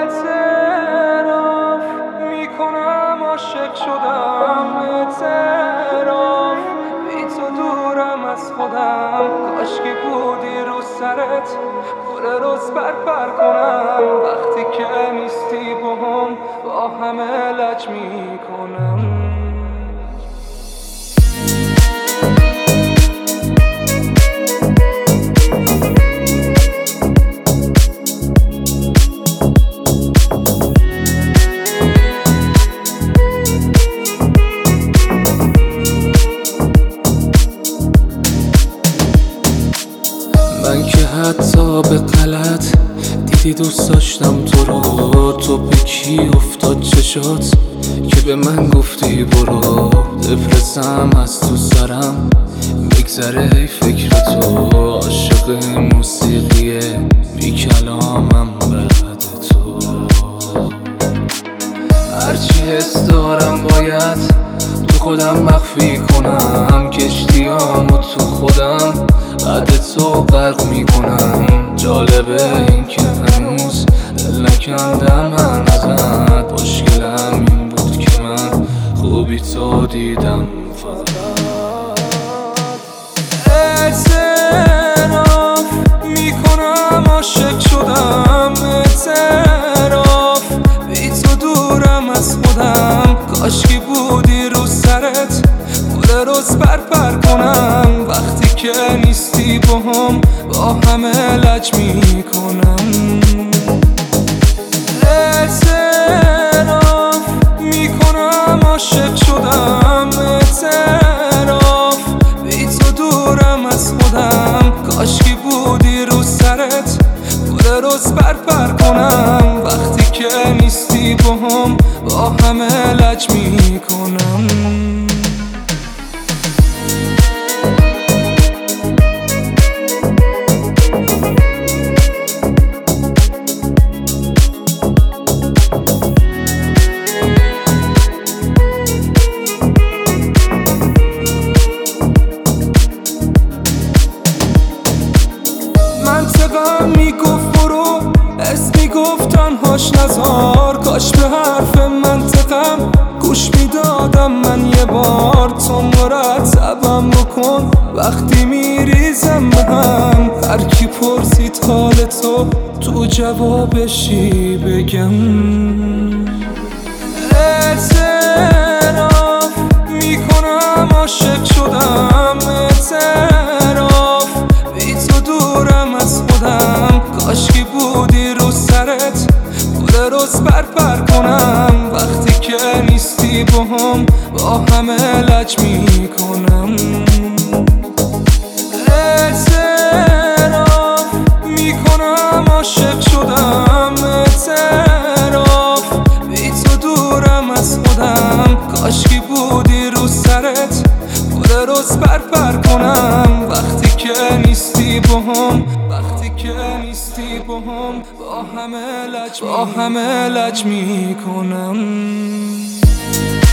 اعتراف میکنم عاشق شدم، اعتراف بی تو دورم از خودم. کاشکی بودی رو سرت گل روز پر کنم. وقتی که نیستی باهم با همه لج میکنم. من که حتی به غلط دیدی دوست داشتم تو رو. تو به کی افتاد چشات که به من گفتی برو؟ دپرسم از تو سرم بگذره ای فکر تو. عاشق موسیقیه بی کلامم بعد تو. هرچی حس دارم باید تو خودم مخفی کنم. کشتیامو تو خودم بعد تو غرق میکنم. جالبه این که هنوز دل نکندم من ازت. مشکلم این بود که من خوبی تو دیدم فقط. اعتراف میکنم عاشق شدم، اعتراف بی تو دورم از خودم. کاشکی بودی رو سرت گل روز پر کنم. وقتی که نیستی باهم با همه لج میکنم. اعتراف میکنم عاشق شدم، اعتراف بی تو دورم از خودم. کاشکی بودی رو سرت گل روز پر کنم. وقتی که نیستی باهم با همه لج میکنم. منطقم میگفت برو، حس میگفت تنهاش نزار. کاش به حرف منطقم گوش میدادم من یه بار. تو مرتبم بکن وقتی میریزم به هم. هر کی پرسید حال تو جوابشی بگم. اعتراف میکنم عاشق شدم، اعتراف بی تو دورم از خودم. کاشکی بودی رو سرت گل روز پر کنم. وقتی که نیستی باهم با همه لج میکنم. اعتراف میکنم عاشق شدم، اعتراف بی تو دورم از خودم. کاشکی بودی رو سرت گل روز پر کنم. وقتی که نیستی باهم، وقتی که نیستی باهم با همه لج میکنم.